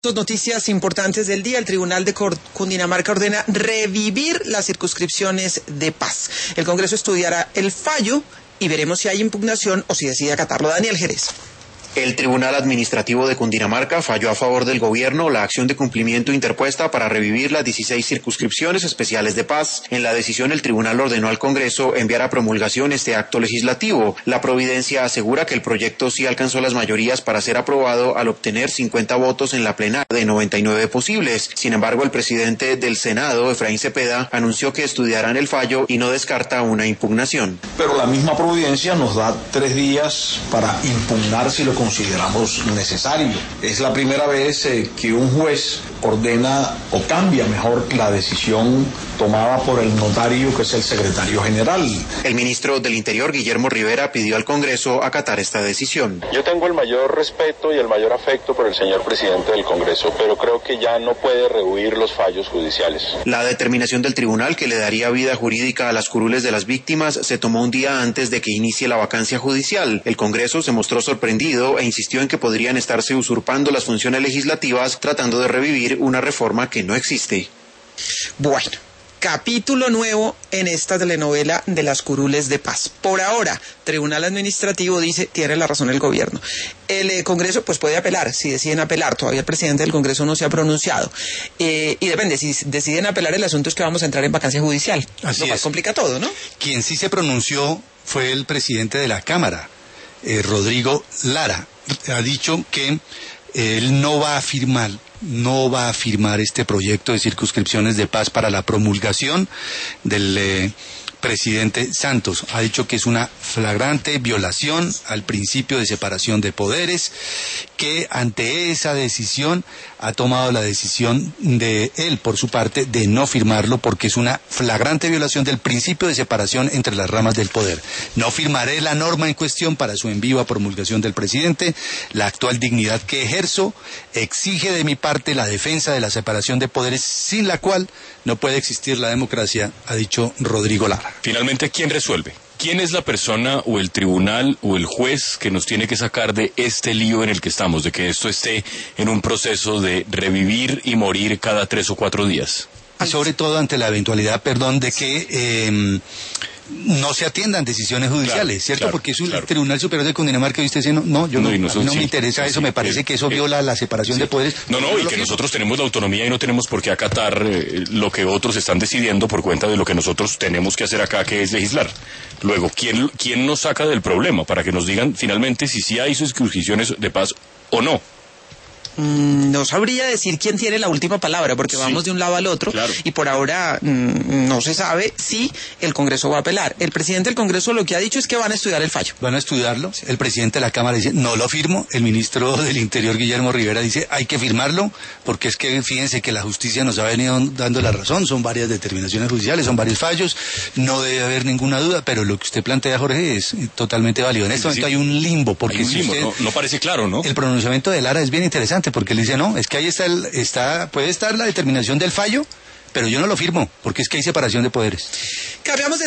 Dos noticias importantes del día. El Tribunal de Cundinamarca ordena revivir las circunscripciones de paz. El Congreso estudiará el fallo y veremos si hay impugnación o si decide acatarlo. Daniel Jerez. El Tribunal Administrativo de Cundinamarca falló a favor del gobierno la acción de cumplimiento interpuesta para revivir las 16 circunscripciones especiales de paz. En la decisión, el tribunal ordenó al Congreso enviar a promulgación este acto legislativo. La providencia asegura que el proyecto sí alcanzó las mayorías para ser aprobado al obtener 50 votos en la plenaria de 99 posibles. Sin embargo, el presidente del Senado, Efraín Cepeda, anunció que estudiarán el fallo y no descarta una impugnación. Pero la misma providencia nos da 3 días para impugnar si lo consideramos necesario. Es la primera vez que un juez ordena o cambia mejor la decisión tomada por el notario, que es el secretario general. El ministro del Interior, Guillermo Rivera, pidió al Congreso acatar esta decisión. Yo tengo el mayor respeto y el mayor afecto por el señor presidente del Congreso, pero creo que ya no puede rehuir los fallos judiciales. La determinación del tribunal que le daría vida jurídica a las curules de las víctimas se tomó un día antes de que inicie la vacancia judicial. El Congreso se mostró sorprendido e insistió en que podrían estarse usurpando las funciones legislativas tratando de revivir una reforma que no existe. Bueno, capítulo nuevo en esta telenovela de las curules de paz. Por ahora, Tribunal Administrativo dice, tiene la razón el gobierno. El Congreso pues puede apelar, si deciden apelar. Todavía el presidente del Congreso no se ha pronunciado. Y depende, si deciden apelar, el asunto es que vamos a entrar en vacancia judicial. Así Lo cual es. complica todo, ¿no? Quien sí se pronunció fue el presidente de la Cámara, Rodrigo Lara. Ha dicho que él no va a firmar este proyecto de circunscripciones de paz para la promulgación del presidente Santos. Ha dicho que es una flagrante violación al principio de separación de poderes, que ante esa decisión ha tomado la decisión de él, por su parte, de no firmarlo porque es una flagrante violación del principio de separación entre las ramas del poder. No firmaré la norma en cuestión para su envío a promulgación del presidente. La actual dignidad que ejerzo exige de mi parte la defensa de la separación de poderes, sin la cual no puede existir la democracia, ha dicho Rodrigo Lara. Finalmente, ¿quién resuelve? ¿Quién es la persona o el tribunal o el juez que nos tiene que sacar de este lío en el que estamos, de que esto esté en un proceso de revivir y morir cada 3 o 4 días? Y sobre todo ante la eventualidad, de que no se atiendan decisiones judiciales, ¿cierto? Claro, porque es un claro. Tribunal Superior de Cundinamarca y usted dice, no, yo no, a mí no me interesa eso, me parece que eso viola la separación de poderes. No, y que nosotros tenemos la autonomía y no tenemos por qué acatar lo que otros están decidiendo por cuenta de lo que nosotros tenemos que hacer acá, que es legislar. Luego, ¿quién nos saca del problema para que nos digan finalmente si sí hay circunscripciones de paz o no? No sabría decir quién tiene la última palabra, porque vamos de un lado al otro, claro. Y por ahora no se sabe si el Congreso va a apelar. El presidente del Congreso lo que ha dicho es que van a estudiar el fallo. Van a estudiarlo. El presidente de la Cámara dice, no lo firmo. El ministro del Interior, Guillermo Rivera, dice, hay que firmarlo, porque es que fíjense que la justicia nos ha venido dando la razón. Son varias determinaciones judiciales, son varios fallos, no debe haber ninguna duda, pero lo que usted plantea, Jorge, es totalmente válido. En este momento hay un limbo, porque no parece claro, ¿no? El pronunciamiento de Lara es bien interesante, porque él dice, no, es que ahí puede estar la determinación del fallo, pero yo no lo firmo, porque es que hay separación de poderes. Cambiamos de